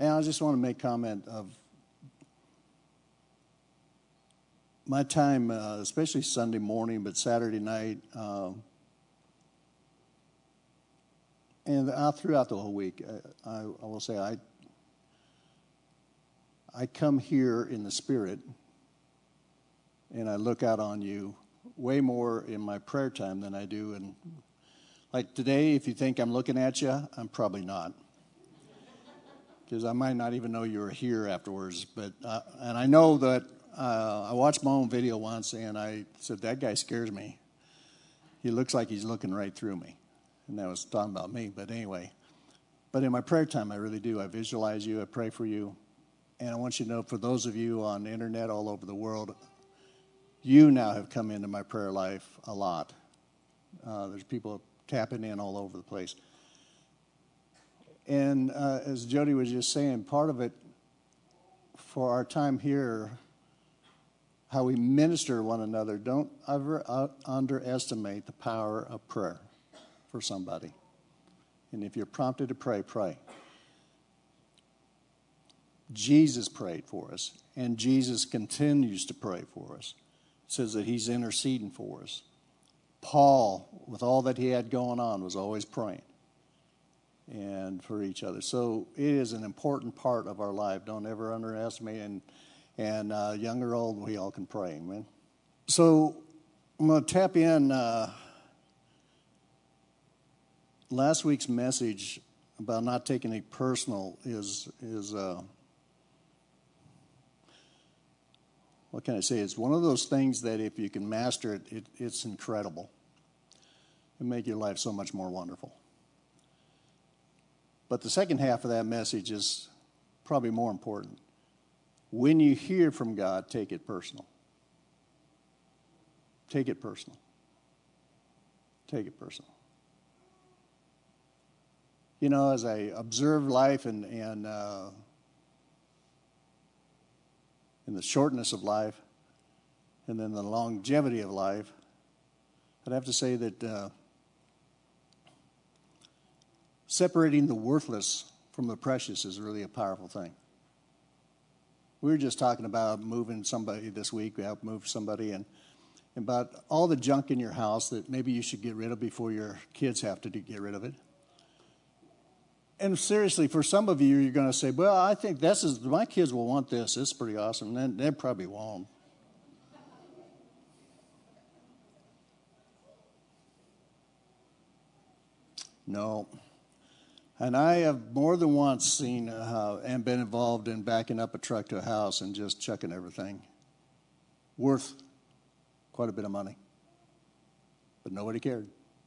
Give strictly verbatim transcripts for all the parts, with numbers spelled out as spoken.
And I just want to make comment of my time, uh, especially Sunday morning, but Saturday night, um, and uh, throughout the whole week, I, I, I will say I I come here in the Spirit, and I look out on you way more in my prayer time than I do in, like today, if you think I'm looking at you, I'm probably not. Because I might not even know you were here afterwards. But uh, and I know that uh, I watched my own video once, and I said, that guy scares me. He looks like he's looking right through me. And that was talking about me, but anyway. But in my prayer time, I really do. I visualize you, I pray for you. And I want you to know, for those of you on the internet all over the world, you now have come into my prayer life a lot. Uh, there's people tapping in all over the place. And uh, as Jody was just saying, part of it for our time here, how we minister to one another, don't ever uh, underestimate the power of prayer for somebody. And if you're prompted to pray, pray. Jesus prayed for us, and Jesus continues to pray for us. It says that he's interceding for us. Paul, with all that he had going on, was always praying and for each other. So it is an important part of our life. Don't ever underestimate. And, and uh, young or old, we all can pray. Amen. So I'm going to tap in uh, last week's message about not taking it personal is, is uh, what can I say? It's one of those things that if you can master it, it it's incredible. It'll make your life so much more wonderful. But the second half of that message is probably more important. When you hear from God, take it personal. Take it personal. Take it personal. You know, as I observe life and, and uh, in the shortness of life and then the longevity of life, I'd have to say that uh, separating the worthless from the precious is really a powerful thing. We were just talking about moving somebody this week. We helped move somebody, and about all the junk in your house that maybe you should get rid of before your kids have to do, get rid of it. And seriously, for some of you, you're going to say, well, I think this is, my kids will want this. It's pretty awesome. And they probably won't. No. And I have more than once seen uh, and been involved in backing up a truck to a house and just chucking everything. Worth quite a bit of money. But nobody cared.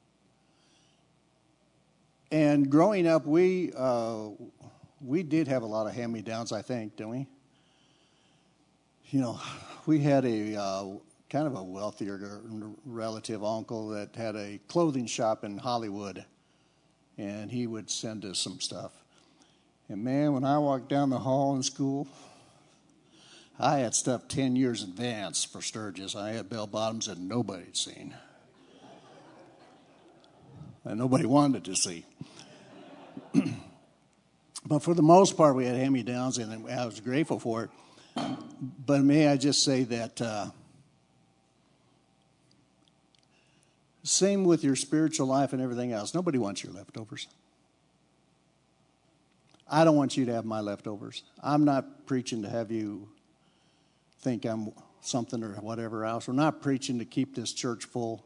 And growing up, we uh, we did have a lot of hand-me-downs, I think, didn't we? You know, we had a uh, kind of a wealthier relative uncle that had a clothing shop in Hollywood. And he would send us some stuff. And man, when I walked down the hall in school, I had stuff ten years in advance for Sturgis. I had bell bottoms that nobody had seen. And nobody wanted to see. But for the most part, we had hand-me-downs, and I was grateful for it. But may I just say that uh, same with your spiritual life and everything else. Nobody wants your leftovers. I don't want you to have my leftovers. I'm not preaching to have you think I'm something or whatever else. We're not preaching to keep this church full.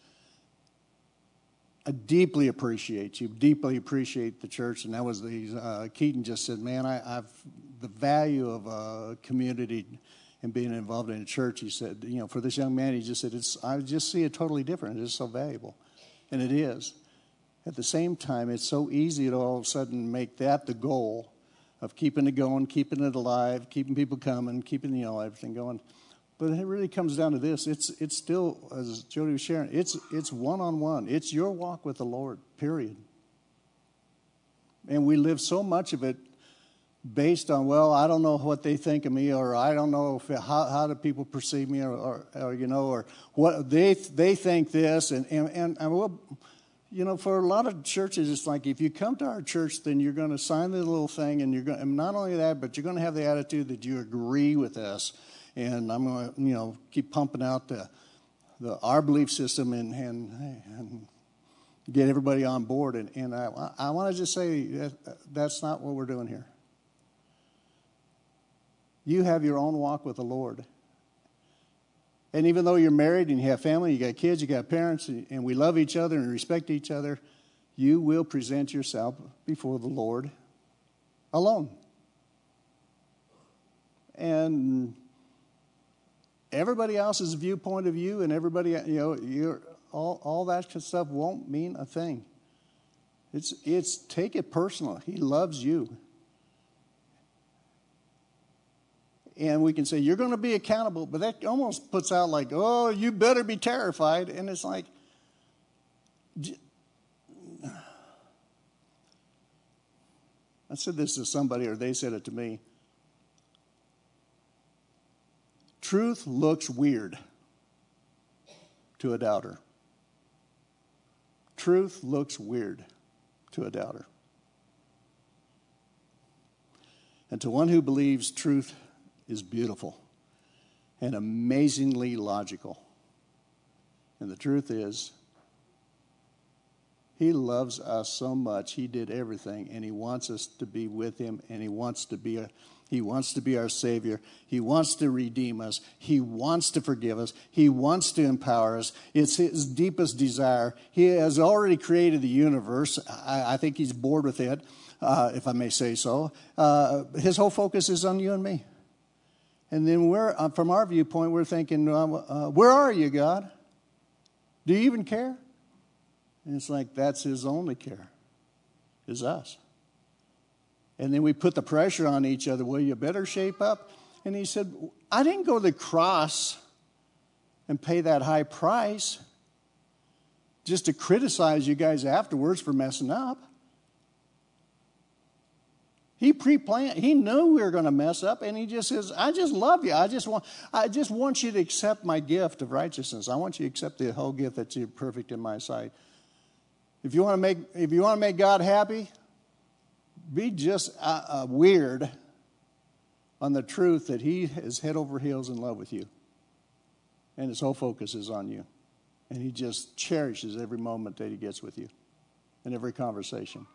I deeply appreciate you, deeply appreciate the church. And that was the, uh, Keaton just said, man, I, I've, the value of a community and being involved in a church, he said, you know, for this young man, he just said, it's, I just see it totally different. It's so valuable. And it is. At the same time, it's so easy to all of a sudden make that the goal of keeping it going, keeping it alive, keeping people coming, keeping, you know, everything going. But it really comes down to this. It's it's still, as Jody was sharing, it's it's one-on-one. It's your walk with the Lord, period. And we live so much of it based on, well, I don't know what they think of me, or I don't know if, how how do people perceive me, or, or, or you know, or what they they think this, and and, and, and well, You know, for a lot of churches, it's like if you come to our church, then you're going to sign the little thing, and you're going. And not only that, but you're going to have the attitude that you agree with us, and I'm going to, you know, keep pumping out the, the our belief system and and, and get everybody on board. And, and I I want to just say that that's not what we're doing here. You have your own walk with the Lord. And even though you're married and you have family, you got kids, you got parents, and we love each other and respect each other, you will present yourself before the Lord alone. And everybody else's viewpoint of you and everybody, you know, you're, all, all that kind of stuff won't mean a thing. It's, it's take it personal. He loves you. And we can say, you're going to be accountable. But that almost puts out like, oh, you better be terrified. And it's like, I said this to somebody, or they said it to me. Truth looks weird to a doubter. Truth looks weird to a doubter. And to one who believes, truth is beautiful and amazingly logical. And the truth is, he loves us so much, he did everything, and he wants us to be with him, and he wants to be a, he wants to be our Savior. He wants to redeem us. He wants to forgive us. He wants to empower us. It's his deepest desire. He has already created the universe. I, I think he's bored with it, uh, if I may say so. Uh, his whole focus is on you and me. And then we're, uh, from our viewpoint, we're thinking, uh, uh, where are you, God? Do you even care? And it's like, that's his only care, is us. And then we put the pressure on each other, well, you better shape up. And he said, I didn't go to the cross and pay that high price just to criticize you guys afterwards for messing up. He pre-planned. He knew we were going to mess up, and he just says, I just love you. I just want I just want you to accept my gift of righteousness. I want you to accept the whole gift that you're perfect in my sight. If you want to make if you want to make God happy, be just uh, uh, weird on the truth that he is head over heels in love with you. And his whole focus is on you. And he just cherishes every moment that he gets with you and every conversation.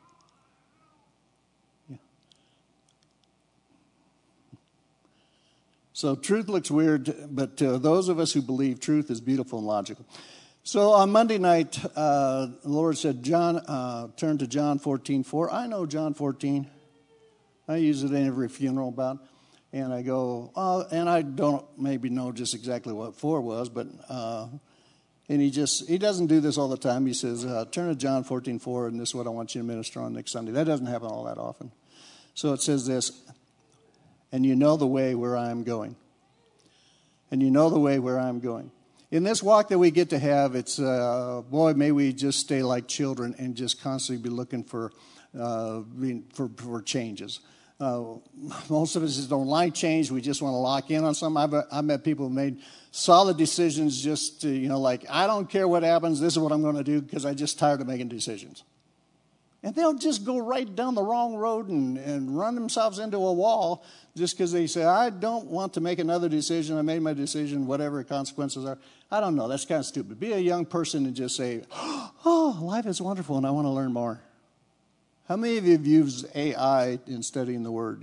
So truth looks weird, but to those of us who believe, truth is beautiful and logical. So on Monday night, uh, the Lord said, John, uh, turn to John fourteen four. I know John fourteen. I use it in every funeral about. And I go, oh, and I don't maybe know just exactly what four was, but, uh, and he just, he doesn't do this all the time. He says, uh, turn to John fourteen four, and this is what I want you to minister on next Sunday. That doesn't happen all that often. So it says this, and you know the way where I am going. And you know the way where I'm going. In this walk that we get to have, it's, uh, boy, may we just stay like children and just constantly be looking for uh, for, for changes. Uh, most of us just don't like change. We just want to lock in on something. I've, I've met people who made solid decisions just to, you know, like, I don't care what happens. This is what I'm going to do because I'm just tired of making decisions. And they'll just go right down the wrong road and, and run themselves into a wall just because they say, I don't want to make another decision. I made my decision, whatever the consequences are. I don't know. That's kind of stupid. Be a young person and just say, oh, life is wonderful and I want to learn more. How many of you have used A I in studying the Word?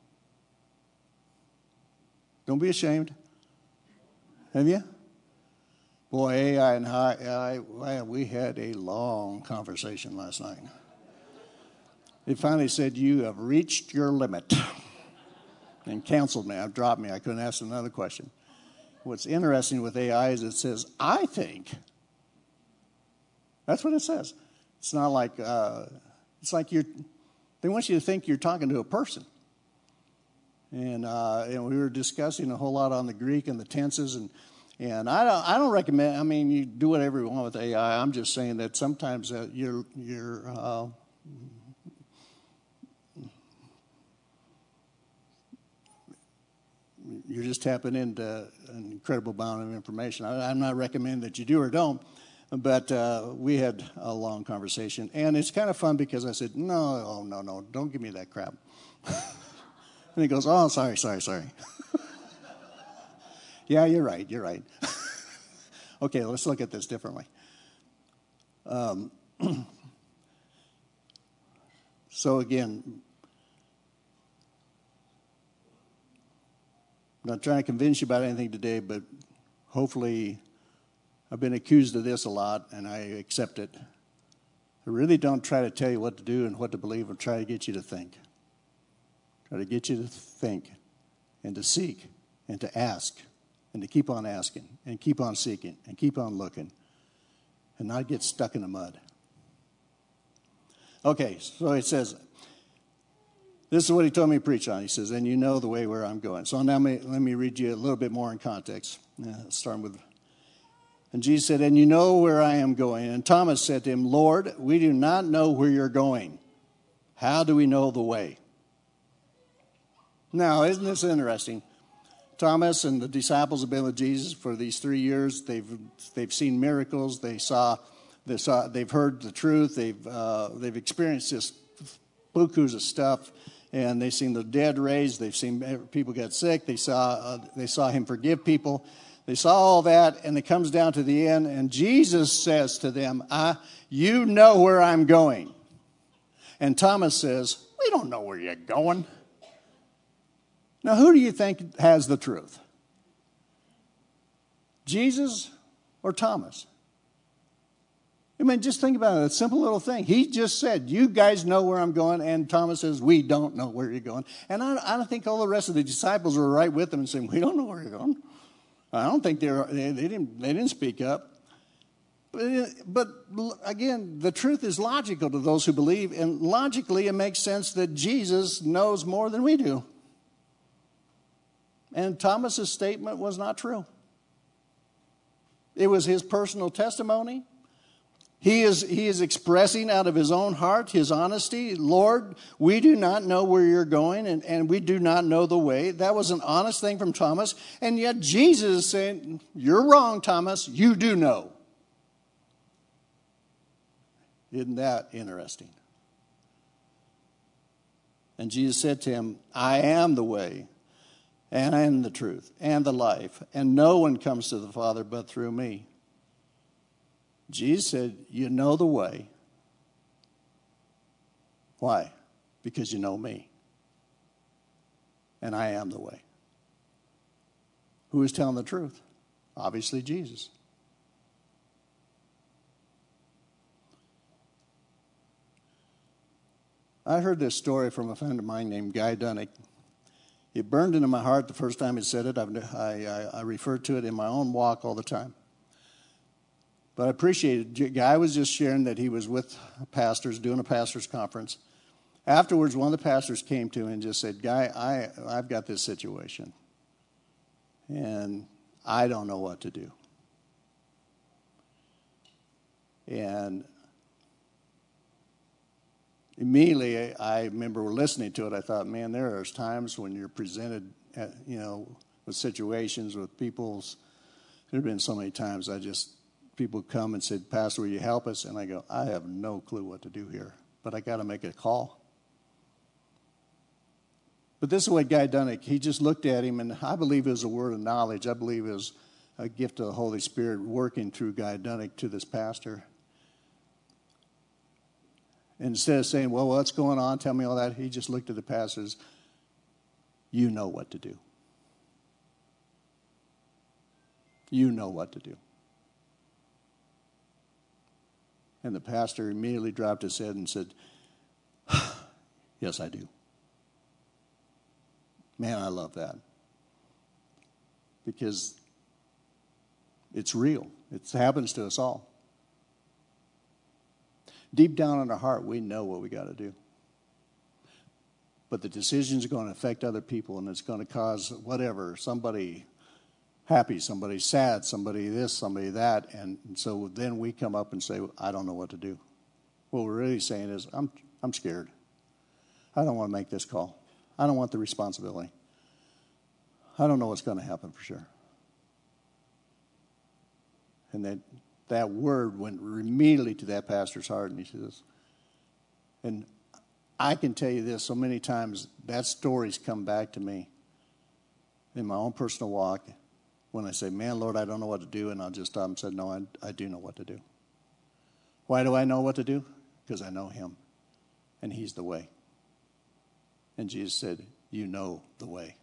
Don't be ashamed. Have you? Boy, A I and I, I, we had a long conversation last night. It finally said, you have reached your limit, and canceled me. I've dropped me. I couldn't ask another question. What's interesting with A I is it says, I think. That's what it says. It's not like, uh, it's like you're, they want you to think you're talking to a person. And, uh, and we were discussing a whole lot on the Greek and the tenses, and And I don't, I don't recommend, I mean, you do whatever you want with A I. I'm just saying that sometimes uh, you're, you're, uh, you're just tapping into an incredible amount of information. I, I'm not recommending that you do or don't, But uh, we had a long conversation, and it's kind of fun because I said, no, oh, no, no, don't give me that crap. And he goes, oh, sorry, sorry, sorry. Yeah, you're right, you're right. Okay, let's look at this differently. Um, so again, I'm not trying to convince you about anything today, but hopefully I've been accused of this a lot, and I accept it. I really don't try to tell you what to do and what to believe, and try to get you to think. Try to get you to think and to seek and to ask and to keep on asking and keep on seeking and keep on looking and not get stuck in the mud. Okay, so it says, this is what he told me to preach on. He says, and you know the way where I'm going. So now let me read you a little bit more in context, uh, starting with, and Jesus said, and you know where I am going. And Thomas said to him, Lord, we do not know where you're going. How do we know the way? Now, isn't this interesting? Thomas and the disciples have been with Jesus for these three years. They've they've seen miracles. They saw, they saw they've heard the truth. They've uh, they've experienced this bukus of stuff, and they've seen the dead raised. They've seen people get sick. They saw uh, they saw him forgive people. They saw all that, and it comes down to the end, and Jesus says to them, I, you know where I'm going. And Thomas says, we don't know where you're going. Now, who do you think has the truth? Jesus or Thomas? I mean, just think about it. A simple little thing. He just said, you guys know where I'm going. And Thomas says, we don't know where you're going. And I, I don't think all the rest of the disciples were right with him and saying, we don't know where you're going. I don't think they, were, they, they, didn't, they didn't speak up. But, but again, the truth is logical to those who believe. And logically, it makes sense that Jesus knows more than we do. And Thomas's statement was not true. It was his personal testimony. He is, he is expressing out of his own heart his honesty. Lord, we do not know where you're going, and, and we do not know the way. That was an honest thing from Thomas. And yet Jesus is saying, you're wrong, Thomas. You do know. Isn't that interesting? And Jesus said to him, I am the way, and I am the truth, and the life, and no one comes to the Father but through me. Jesus said, you know the way. Why? Because you know me. And I am the way. Who is telling the truth? Obviously, Jesus. I heard this story from a friend of mine named Guy Dunnick. It burned into my heart the first time he said it. I, I, I refer to it in my own walk all the time. But I appreciate it. Guy was just sharing that he was with pastors, doing a pastor's conference. Afterwards, one of the pastors came to him and just said, Guy, I, I've got this situation, and I don't know what to do. And immediately, I remember listening to it. I thought, man, there are times when you're presented, at, you know, with situations with people's. There have been so many times I just people come and said, Pastor, will you help us? And I go, I have no clue what to do here, but I got to make a call. But this is what Guy Dunnick. He just looked at him, and I believe it was a word of knowledge. I believe it was a gift of the Holy Spirit working through Guy Dunnick to this pastor. And instead of saying, well, what's going on? Tell me all that. He just looked at the pastors. You know what to do. You know what to do. And the pastor immediately dropped his head and said, yes, I do. Man, I love that. Because it's real. It happens to us all. Deep down in our heart, we know what we got to do. But the decisions are going to affect other people, and it's going to cause whatever, somebody happy, somebody sad, somebody this, somebody that. And so then we come up and say, I don't know what to do. What we're really saying is, I'm I'm scared. I don't want to make this call. I don't want the responsibility. I don't know what's going to happen for sure. And that that word went immediately to that pastor's heart, and he says, and I can tell you this, so many times that story's come back to me in my own personal walk when I say, man, Lord, I don't know what to do, and I'll just stop and say, no, I, I do know what to do. Why do I know what to do? Because I know him, and he's the way. And Jesus said, you know the way.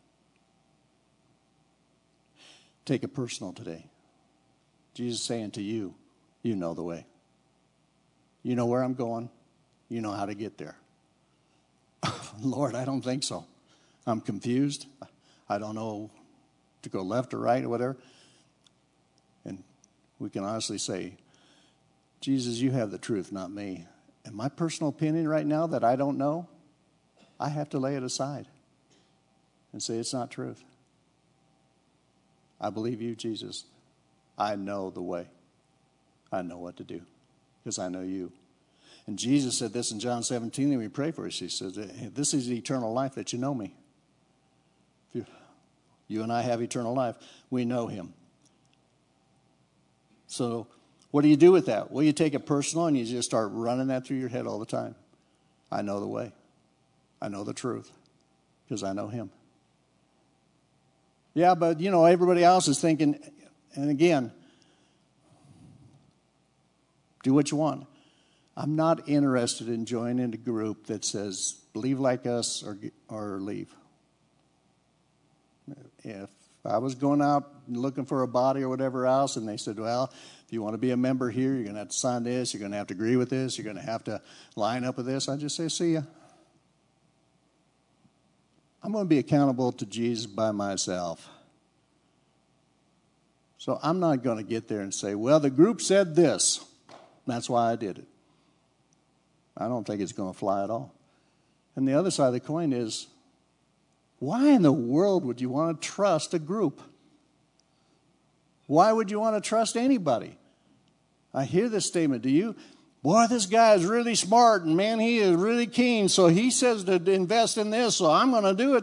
Take it personal today. Jesus is saying to you, you know the way. You know where I'm going. You know how to get there. Lord, I don't think so. I'm confused. I don't know to go left or right or whatever. And we can honestly say, Jesus, you have the truth, not me. And my personal opinion right now that I don't know, I have to lay it aside and say it's not truth. I believe you, Jesus. I know the way. I know what to do because I know you. And Jesus said this in John seventeen, and we pray for us. He says, this is the eternal life, that you know me. If you, you and I have eternal life. We know him. So what do you do with that? Well, you take it personal, and you just start running that through your head all the time. I know the way. I know the truth because I know him. Yeah, but, you know, everybody else is thinking, and again, do what you want. I'm not interested in joining a group that says, believe like us or or leave. If I was going out looking for a body or whatever else, and they said, well, if you want to be a member here, you're going to have to sign this, you're going to have to agree with this, you're going to have to line up with this, I just say, see ya. I'm going to be accountable to Jesus by myself. So I'm not going to get there and say, well, the group said this. That's why I did it. I don't think it's going to fly at all. And the other side of the coin is, why in the world would you want to trust a group? Why would you want to trust anybody? I hear this statement. Do you? Boy, this guy is really smart, and man, he is really keen, so he says to invest in this, so I'm going to do it.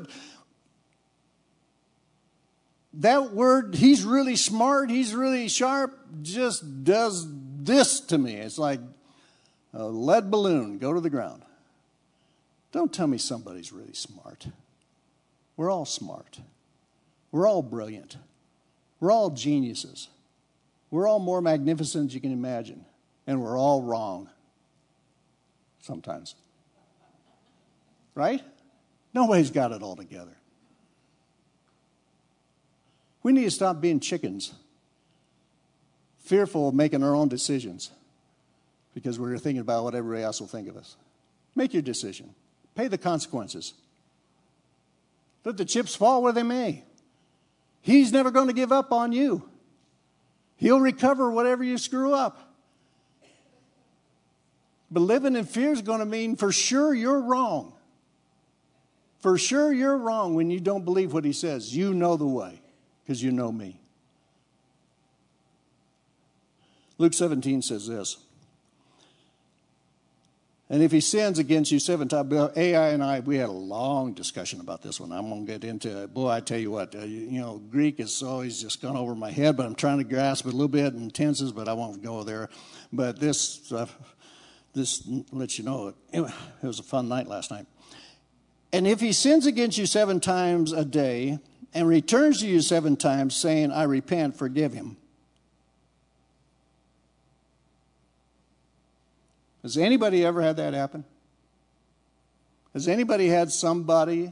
That word, he's really smart, he's really sharp, just does this to me. It's like a lead balloon, go to the ground. Don't tell me somebody's really smart. We're all smart. We're all brilliant. We're all geniuses. We're all more magnificent than you can imagine. And we're all wrong. Sometimes. Right? Nobody's got it all together. We need to stop being chickens, fearful of making our own decisions because we're thinking about what everybody else will think of us. Make your decision. Pay the consequences. Let the chips fall where they may. He's never going to give up on you. He'll recover whatever you screw up. But living in fear is going to mean for sure you're wrong. For sure you're wrong when you don't believe what he says. You know the way because you know me. Luke seventeen says this. And if he sins against you seven times, A I and I, we had a long discussion about this one. I'm going to get into it. Boy, I tell you what, uh, you, you know, Greek is always just gone over my head, but I'm trying to grasp it a little bit in tenses, but I won't go there. But this, uh, this lets you know it. It was a fun night last night. And if he sins against you seven times a day and returns to you seven times saying, I repent, forgive him. Has anybody ever had that happen? Has anybody had somebody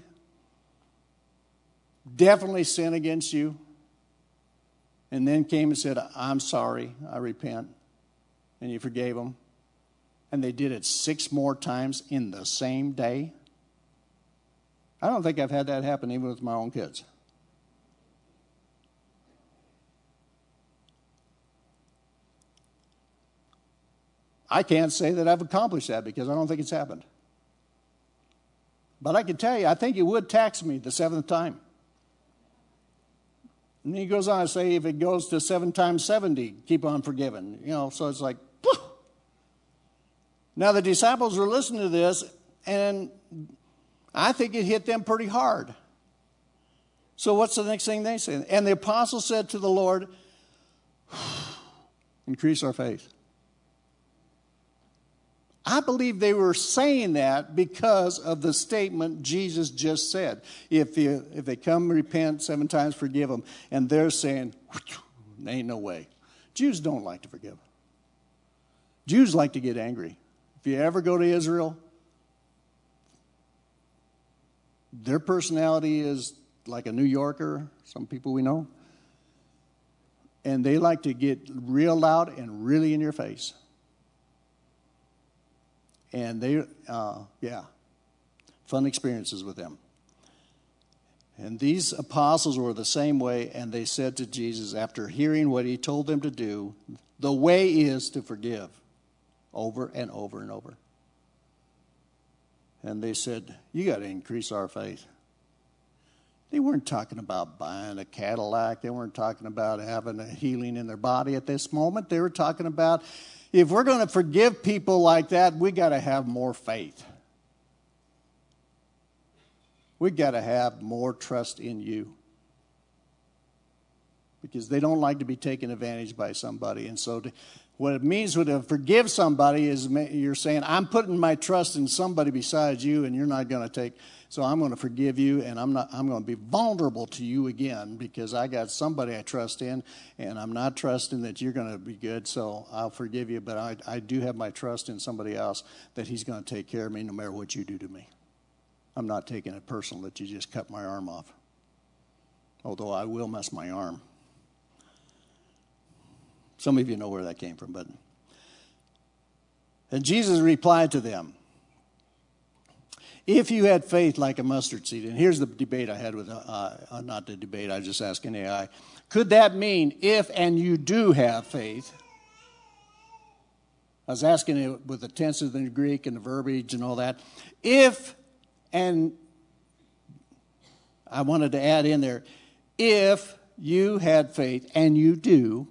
definitely sin against you and then came and said, I'm sorry, I repent, and you forgave them, and they did it six more times in the same day? I don't think I've had that happen even with my own kids. I can't say that I've accomplished that because I don't think it's happened. But I can tell you, I think it would tax me the seventh time. And he goes on to say, if it goes to seven times seventy, keep on forgiving. You know, so it's like, whew. Now the disciples were listening to this, and I think it hit them pretty hard. So what's the next thing they say? And the apostle said to the Lord, Increase our faith. I believe they were saying that because of the statement Jesus just said. If you, if they come, repent, seven times forgive them. And they're saying, ain't no way. Jews don't like to forgive. Jews like to get angry. If you ever go to Israel, their personality is like a New Yorker, some people we know. And they like to get real loud and really in your face. And they, uh, yeah, fun experiences with them. And these apostles were the same way, and they said to Jesus, after hearing what he told them to do, the way is to forgive over and over and over. And they said, you got to increase our faith. They weren't talking about buying a Cadillac. They weren't talking about having a healing in their body at this moment. They were talking about, if we're going to forgive people like that, we got to have more faith. We got to have more trust in you. Because they don't like to be taken advantage by somebody. And so to, what it means to forgive somebody is you're saying, I'm putting my trust in somebody besides you, and you're not going to take, so I'm going to forgive you, and I'm not. I'm going to be vulnerable to you again because I got somebody I trust in, and I'm not trusting that you're going to be good, so I'll forgive you, but I, I do have my trust in somebody else that he's going to take care of me no matter what you do to me. I'm not taking it personal that you just cut my arm off, although I will mess my arm. Some of you know where that came from, but and Jesus replied to them, if you had faith like a mustard seed, and here's the debate I had with, uh, uh, not the debate, I was just asking A I, could that mean if and you do have faith? I was asking it with the tenses in the Greek and the verbiage and all that. If, and I wanted to add in there, if you had faith, and you do,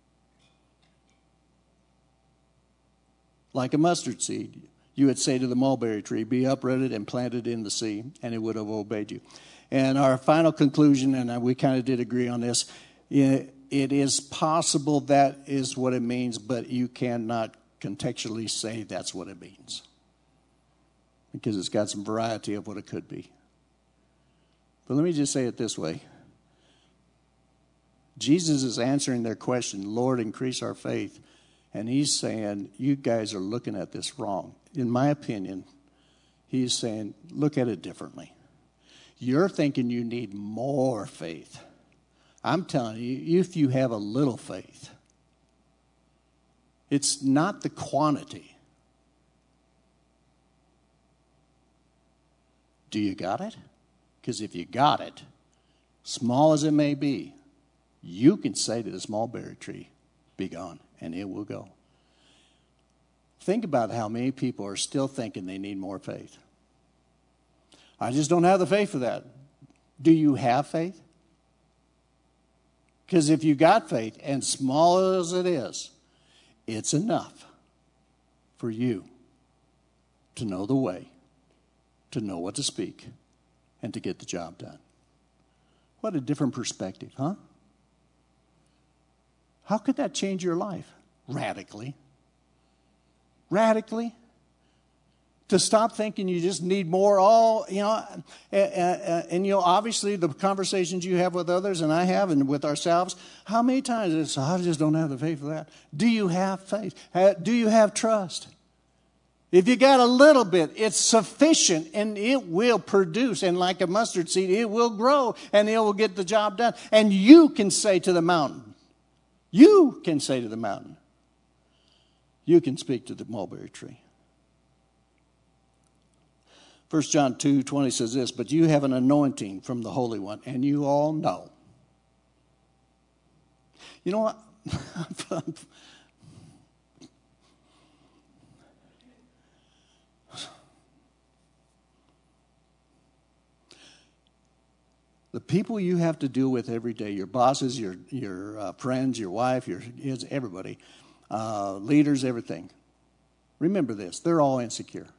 like a mustard seed, you would say to the mulberry tree, be uprooted and planted in the sea, and it would have obeyed you. And our final conclusion, and we kind of did agree on this, it is possible that is what it means, but you cannot contextually say that's what it means. Because it's got some variety of what it could be. But let me just say it this way. Jesus is answering their question, Lord, increase our faith. And he's saying, you guys are looking at this wrong. In my opinion, he's saying, look at it differently. You're thinking you need more faith. I'm telling you, if you have a little faith, it's not the quantity. Do you got it? Because if you got it, small as it may be, you can say to this mulberry tree, be gone, and it will go. Think about how many people are still thinking they need more faith. I just don't have the faith for that. Do you have faith? Because if you got faith, and small as it is, it's enough for you to know the way, to know what to speak, and to get the job done. What a different perspective, huh? How could that change your life? Radically. Radically. To stop thinking you just need more, all, you know, and, and, and, you know, obviously the conversations you have with others and I have and with ourselves, how many times it's, I just don't have the faith for that. Do you have faith? Do you have trust? If you got a little bit, it's sufficient and it will produce. And like a mustard seed, it will grow and it will get the job done. And you can say to the mountain, you can say to the mountain, you can speak to the mulberry tree. First John two twenty says this, but you have an anointing from the Holy One, and you all know. You know what? The people you have to deal with every day, your bosses, your your uh, friends, your wife, your kids, everybody, uh, leaders, everything. Remember this, they're all insecure.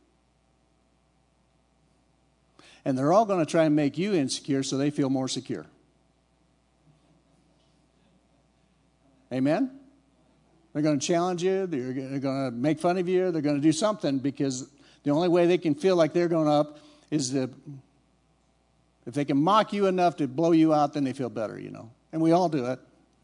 And they're all going to try and make you insecure so they feel more secure. Amen? They're going to challenge you. They're going to make fun of you. They're going to do something, because the only way they can feel like they're going up is to, if they can mock you enough to blow you out, then they feel better, you know. And we all do it.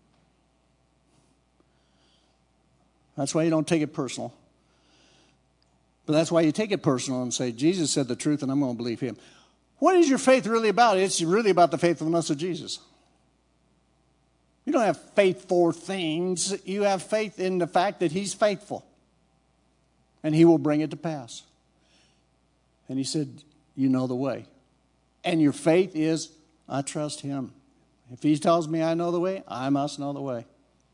That's why you don't take it personal. But that's why you take it personal and say, Jesus said the truth and I'm going to believe him. What is your faith really about? It's really about the faithfulness of Jesus. You don't have faith for things. You have faith in the fact that he's faithful. And he will bring it to pass. And he said, you know the way. And your faith is, I trust him. If he tells me I know the way, I must know the way.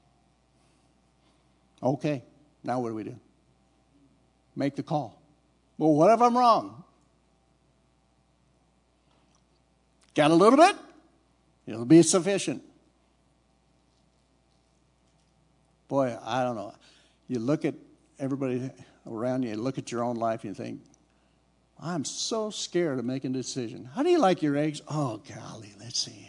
Okay, now what do we do? Make the call. Well, what if I'm wrong? Got a little bit? It'll be sufficient. Boy, I don't know. You look at everybody around you, you look at your own life, and you think, I'm so scared of making a decision. How do you like your eggs? Oh, golly, let's see.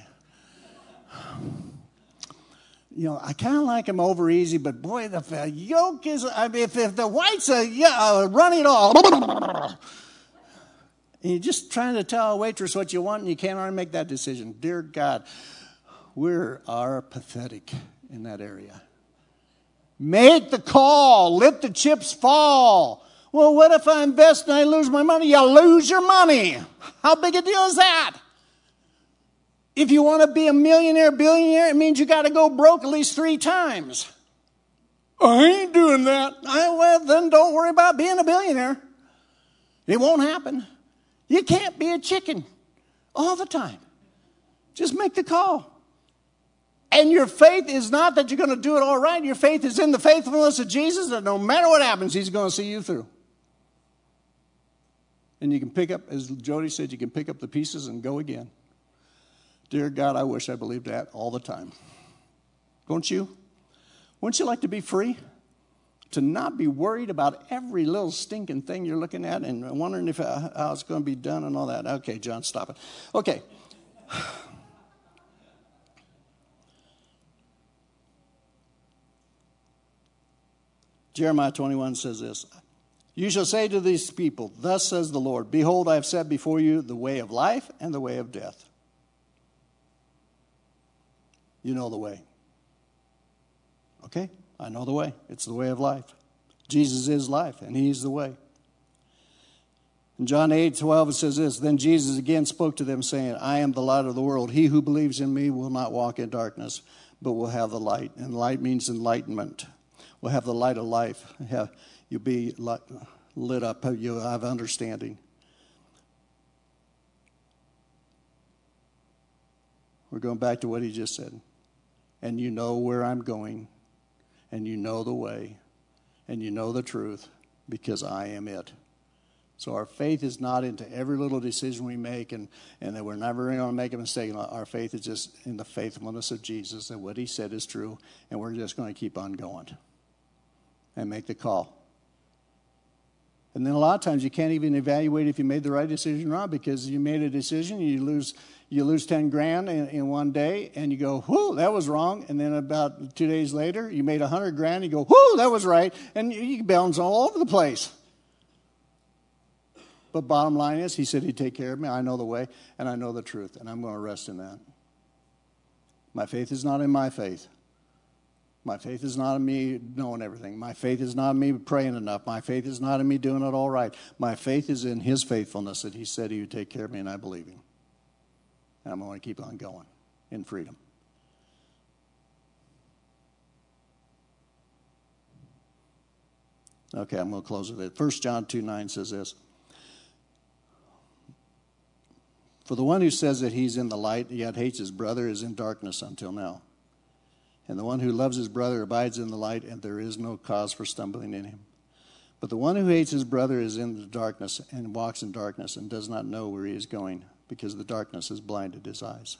You know, I kind of like them over easy, but boy, the yolk is, I mean, if, if the whites are yeah, uh, running all, and you're just trying to tell a waitress what you want, and you can't already make that decision. Dear God, we are pathetic in that area. Make the call. Let the chips fall. Well, what if I invest and I lose my money? You lose your money. How big a deal is that? If you want to be a millionaire, billionaire, it means you got to go broke at least three times. I ain't doing that. I, well, then don't worry about being a billionaire. It won't happen. You can't be a chicken all the time. Just make the call. And your faith is not that you're going to do it all right. Your faith is in the faithfulness of Jesus, that no matter what happens, he's going to see you through. And you can pick up, as Jody said, you can pick up the pieces and go again. Dear God, I wish I believed that all the time. Don't you? Wouldn't you like to be free? To not be worried about every little stinking thing you're looking at and wondering if uh, how it's going to be done and all that. Okay, John, stop it. Okay. Jeremiah twenty-one says this. You shall say to these people, thus says the Lord, behold, I have set before you the way of life and the way of death. You know the way. Okay, I know the way. It's the way of life. Jesus is life, and he's the way. In John eight twelve, it says this, then Jesus again spoke to them, saying, I am the light of the world. He who believes in me will not walk in darkness, but will have the light. And light means enlightenment. We'll have the light of life. Have, you'll be lit up. You'll have understanding. We're going back to what he just said. And you know where I'm going, and you know the way, and you know the truth, because I am it. So our faith is not into every little decision we make, and, and that we're never going to make a mistake. Our faith is just in the faithfulness of Jesus, and what he said is true, and we're just going to keep on going and make the call. And then a lot of times you can't even evaluate if you made the right decision or not, because you made a decision, you lose you lose ten grand in, in one day, and you go, whoo, that was wrong. And then about two days later, you made a hundred grand, and you go, whoo, that was right. And you, you bounce all over the place. But bottom line is, he said he'd take care of me. I know the way, and I know the truth, and I'm going to rest in that. My faith is not in my faith. My faith is not in me knowing everything. My faith is not in me praying enough. My faith is not in me doing it all right. My faith is in his faithfulness, that he said he would take care of me, and I believe him. And I'm going to keep on going in freedom. Okay, I'm going to close with it. First John two nine says this. For the one who says that he's in the light, yet hates his brother, is in darkness until now. And the one who loves his brother abides in the light, and there is no cause for stumbling in him. But the one who hates his brother is in the darkness and walks in darkness and does not know where he is going, because the darkness has blinded his eyes.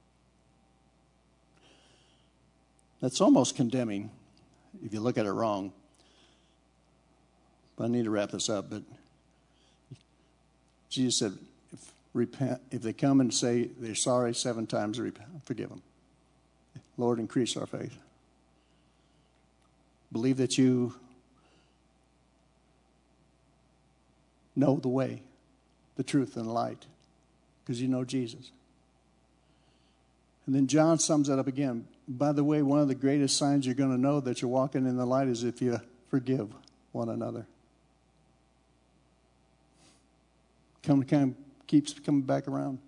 That's almost condemning if you look at it wrong. But I need to wrap this up. But Jesus said, if, repent, if they come and say they're sorry seven times, repent, forgive them. Lord, increase our faith. Believe that you know the way, the truth, and the light, because you know Jesus. And then John sums it up again. By the way, one of the greatest signs you're going to know that you're walking in the light is if you forgive one another. Come, kind of keeps coming back around.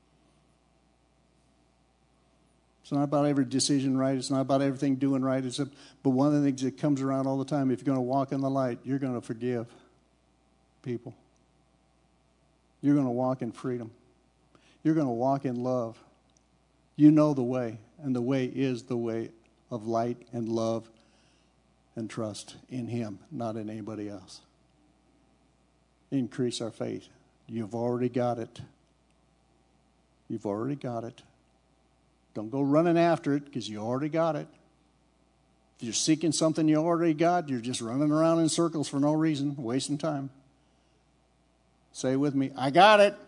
It's not about every decision right. It's not about everything doing right. It's a, but one of the things that comes around all the time, if you're going to walk in the light, you're going to forgive people. You're going to walk in freedom. You're going to walk in love. You know the way, and the way is the way of light and love and trust in Him, not in anybody else. Increase our faith. You've already got it. You've already got it. Don't go running after it because you already got it. If you're seeking something you already got, you're just running around in circles for no reason, wasting time. Say with me, I got it.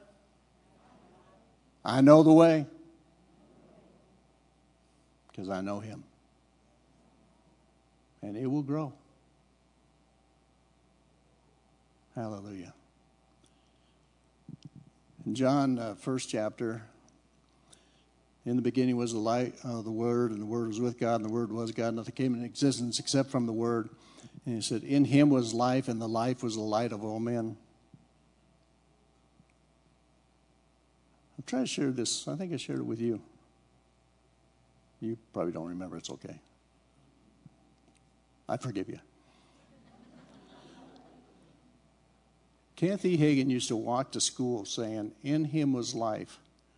I know the way. Because I know Him. And it will grow. Hallelujah. In John, uh, first chapter, in the beginning was the light of the Word, and the Word was with God, and the Word was God. Nothing came into existence except from the Word. And He said, in Him was life, and the life was the light of all men. I'm trying to share this. I think I shared it with you. You probably don't remember. It's okay. I forgive you. Kenneth E. Hagin used to walk to school saying, in Him was life,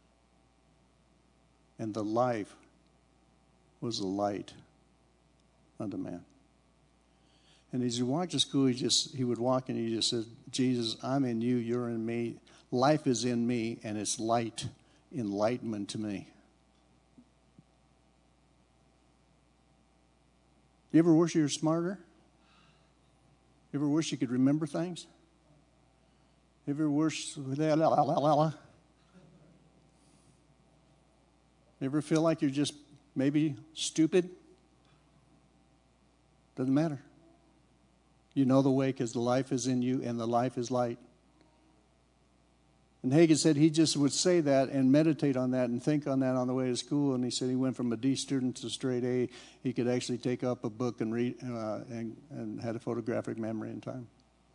and the life was the light unto man. And as he walked to school, he just he would walk and he just said, Jesus, I'm in you, you're in me. Life is in me, and it's light, enlightenment to me. You ever wish you were smarter? You ever wish you could remember things? You ever wish... You ever feel like you're just maybe stupid? Doesn't matter. You know the way because the life is in you and the life is light. And Hagin said he just would say that and meditate on that and think on that on the way to school. And he said he went from a D student to straight A. He could actually take up a book and read uh, and, and had a photographic memory in time.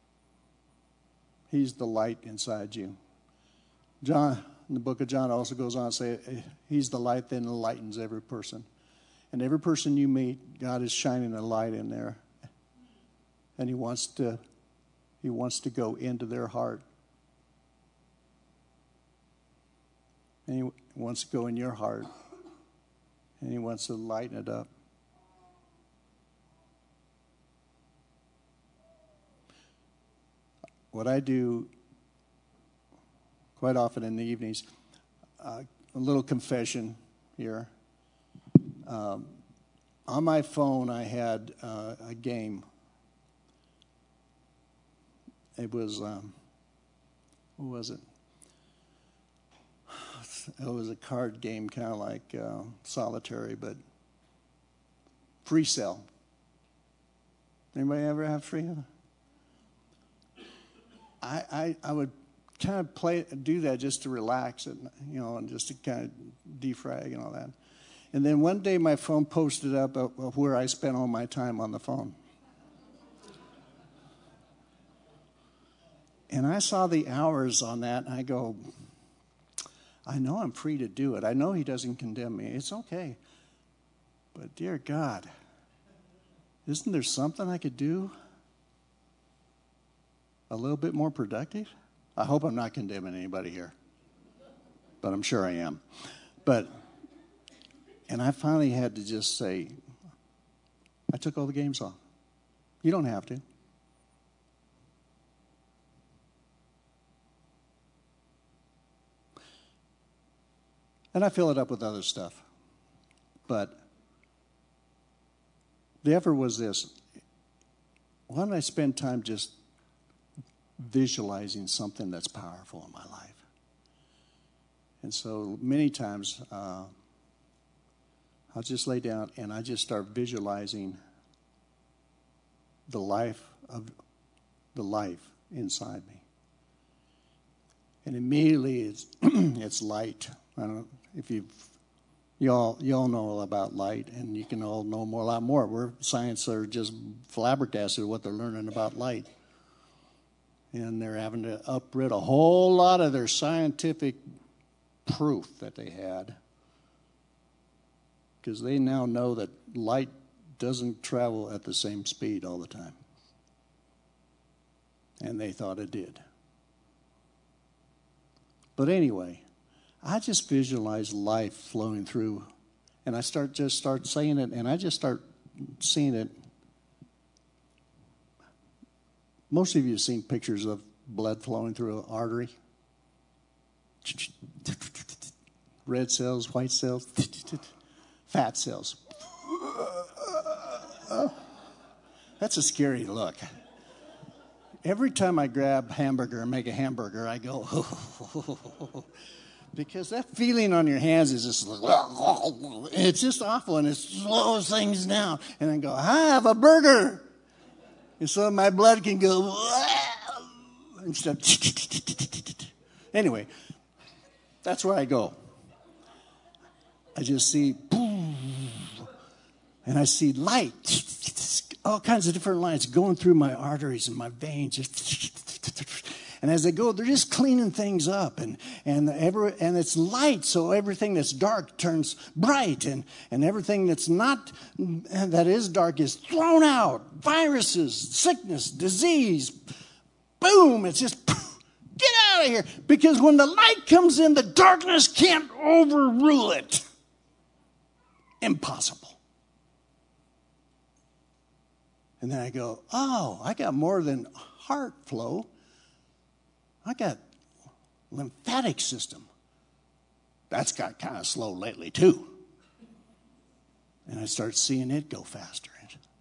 He's the light inside you. John, in the book of John, also goes on to say, He's the light that enlightens every person. And every person you meet, God is shining a light in there. And He wants to, He wants to go into their heart. And He wants to go in your heart. And He wants to lighten it up. What I do quite often in the evenings, uh, a little confession here. Um, on my phone, I had uh, a game. It was, um, what was it? It was a card game, kind of like uh, Solitary, but Free Cell. Anybody ever have free? I, I I would kind of play do that just to relax and you know and just to kind of defrag and all that. And then one day my phone posted up of, of where I spent all my time on the phone. And I saw the hours on that, and I go, I know I'm free to do it. I know He doesn't condemn me. It's okay. But dear God, isn't there something I could do a little bit more productive? I hope I'm not condemning anybody here, but I'm sure I am. But, and I finally had to just say, I took all the games off. You don't have to. And I fill it up with other stuff. But the effort was this. Why don't I spend time just visualizing something that's powerful in my life? And so many times uh, I'll just lay down and I just start visualizing the life of the life inside me. And immediately it's it's light. I don't know if you've you all you all know about light, and you can all know more a lot more. We're science are just flabbergasted what they're learning about light. And they're having to uproot a whole lot of their scientific proof that they had, because they now know that light doesn't travel at the same speed all the time. And they thought it did. But anyway, I just visualize life flowing through, and I start just start saying it, and I just start seeing it. Most of you have seen pictures of blood flowing through an artery. Red cells, white cells, fat cells. That's a scary look. Every time I grab hamburger and make a hamburger, I go, because that feeling on your hands is just, it's just awful, and it slows things down. And I go, I have a burger. And so my blood can go, instead of, anyway, that's where I go. I just see, boom, and I see light, all kinds of different lights going through my arteries and my veins. And as they go, they're just cleaning things up, and and every, and it's light, so everything that's dark turns bright, and, and everything that's not, that is dark is thrown out. Viruses, sickness, disease, boom, it's just, get out of here. Because when the light comes in, the darkness can't overrule it. Impossible. And then I go, oh, I got more than heart flow. I got lymphatic system. That's got kind of slow lately too. And I start seeing it go faster.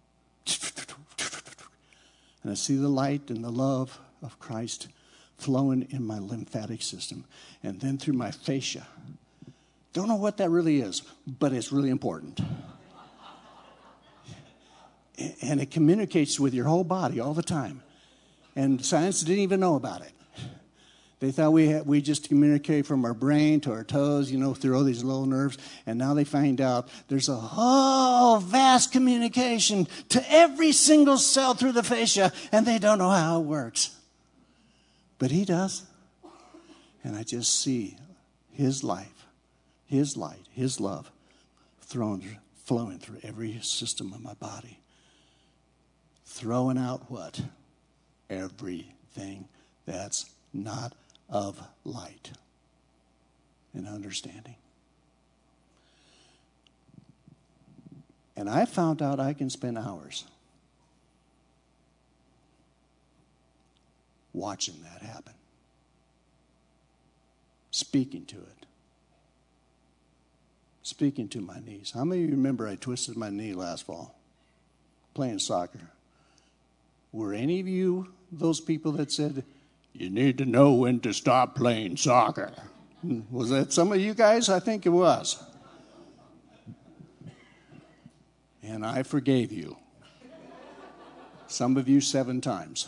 And I see the light and the love of Christ flowing in my lymphatic system and then through my fascia. Don't know what that really is, but it's really important. And it communicates with your whole body all the time. And science didn't even know about it. They thought we had, we just communicate from our brain to our toes, you know, through all these little nerves. And now they find out there's a whole vast communication to every single cell through the fascia, and they don't know how it works. But he does. And I just see his life, his light, his love thrown, flowing through every system of my body. Throwing out what? Everything that's not of light and understanding. And I found out I can spend hours watching that happen, speaking to it, speaking to my knees. How many of you remember I twisted my knee last fall playing soccer? Were any of you those people that said, you need to know when to stop playing soccer? Was that some of you guys? I think it was. And I forgave you. Some of you seven times.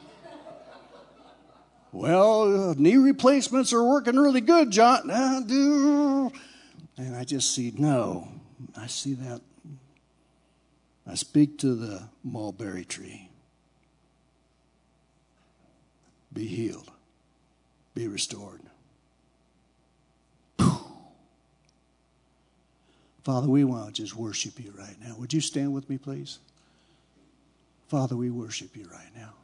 Well, uh, knee replacements are working really good, John. Uh, do. And I just see, no. I see that. I speak to the mulberry tree. Be healed. Be restored. Father, we want to just worship you right now. Would you stand with me, please? Father, we worship you right now.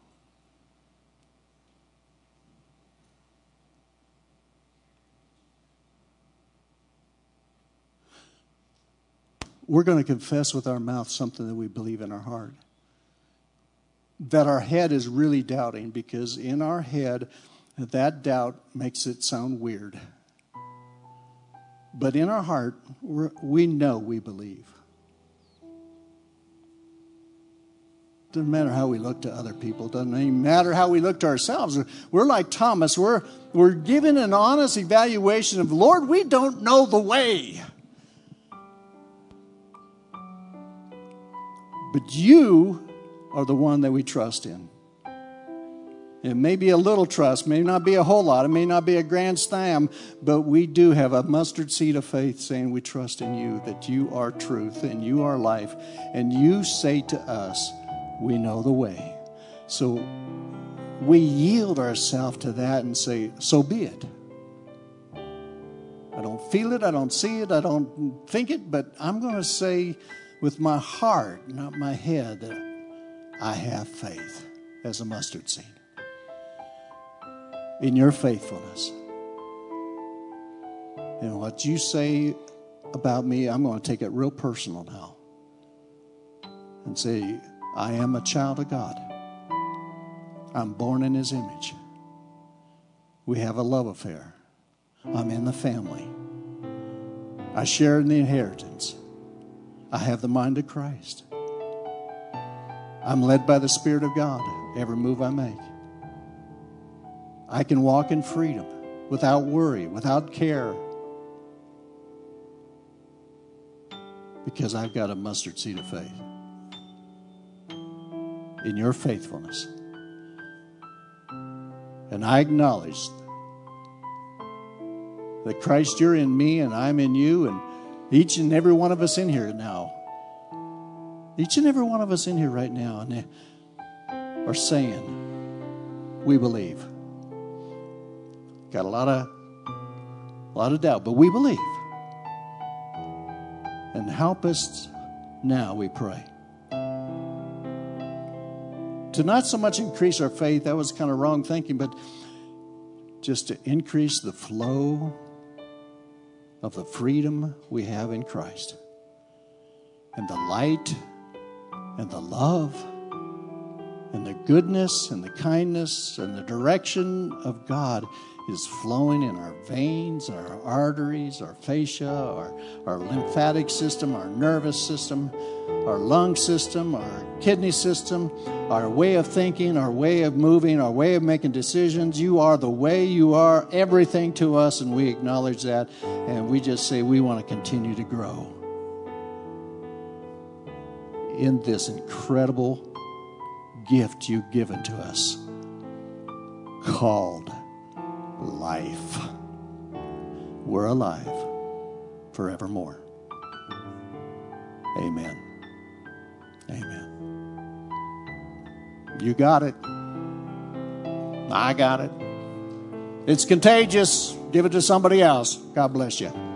We're going to confess with our mouth something that we believe in our heart. That our head is really doubting, because in our head, that doubt makes it sound weird. But in our heart, we're, we know we believe. Doesn't matter how we look to other people. Doesn't even matter how we look to ourselves. We're like Thomas. We're, we're giving an honest evaluation of, Lord, we don't know the way. But you are the one that we trust in. It may be a little trust, may not be a whole lot, it may not be a grand slam, but we do have a mustard seed of faith saying we trust in you, that you are truth and you are life. And you say to us, we know the way. So we yield ourselves to that and say, so be it. I don't feel it, I don't see it, I don't think it, but I'm going to say with my heart, not my head, that I have faith as a mustard seed in your faithfulness. And what you say about me, I'm going to take it real personal now and say, I am a child of God. I'm born in his image. We have a love affair. I'm in the family. I share in the inheritance. I have the mind of Christ. I'm led by the Spirit of God every move I make. I can walk in freedom without worry, without care, because I've got a mustard seed of faith in your faithfulness. And I acknowledge that Christ, you're in me and I'm in you, and each and every one of us in here now, each and every one of us in here right now are saying, we believe. Got a lot of, a lot of doubt, but we believe. And help us now, we pray, to not so much increase our faith, that was kind of wrong thinking, but just to increase the flow of the freedom we have in Christ. And the light and the love and the goodness and the kindness and the direction of God is flowing in our veins, our arteries, our fascia, our, our lymphatic system, our nervous system, our lung system, our kidney system, our way of thinking, our way of moving, our way of making decisions. You are the way, you are everything to us, and we acknowledge that, and we just say we want to continue to grow in this incredible gift you've given to us called life. We're alive forevermore. Amen. Amen. You got it. I got it. It's contagious. Give it to somebody else. God bless you.